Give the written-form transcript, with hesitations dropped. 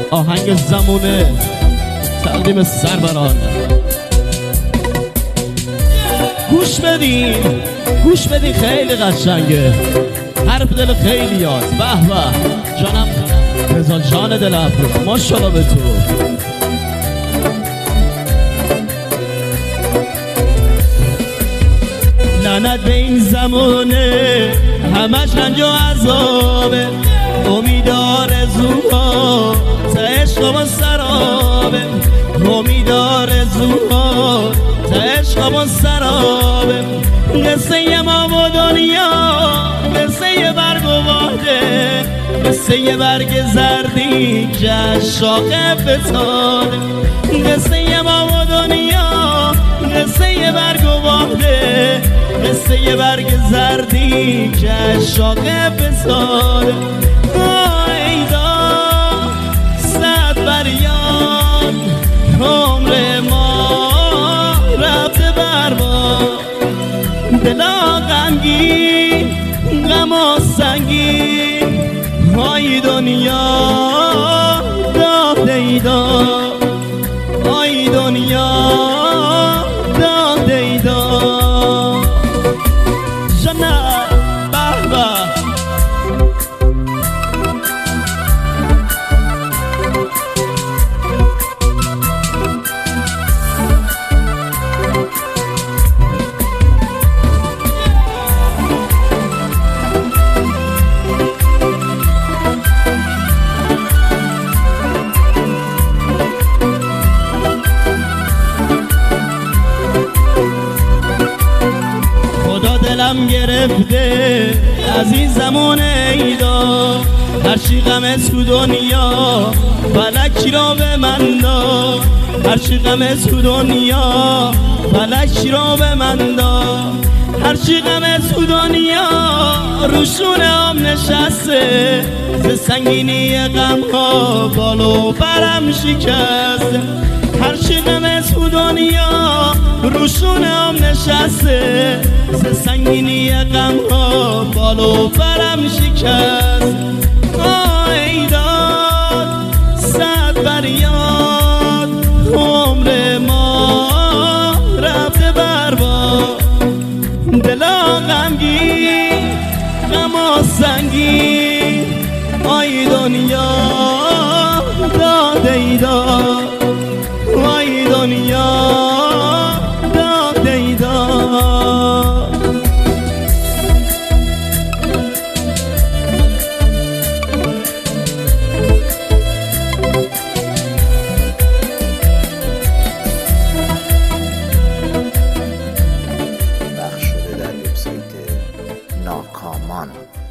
آهنگ زمونه تقدیم سروران. گوش بدین خیلی قشنگه، حرف دل خیلی یاد. به به جانم رضا جان دل افروز، ماشاءالله به تو. لعنت به این زمونه همش رنج و عذابه، امید آرزوها تا عشق و سرابه، امید آرزوها تا عشق و سرابه. قصه ما و دنیا قصه برگ و باده، قصه برگ زردی که از شاخه فتاده. قصه ما و دنیا قصه برگ و باده، قصه برگ زردی که از شاخه فتاده. ایدا صد بریان عمر ما رفته برباد، دلا غمگین غم و سنگین، های دنیا داده ایدا، های دنیا داده ایدا. جنه به به دلم گرفته از این زمان ایدا، هرچی غم تو دنیا فلک را به من داد، هرچی غم تو دنیا فلک را به من داد، هرچی غم تو دنیا روشون هم نشسته، ز سنگینی غم ها بالو برم شکسته، هرچی غم تو دنیا روشون هم نشسته، ز سنگینی غم ها بالو برم شکست. ای داد صد بریاد عمر ما رفته برباد، دلا غمگین غم و سنگین، آی دنیا داده ای داد، آی دنیا داده ای داد. پخش شده در وبسایت ناکامان.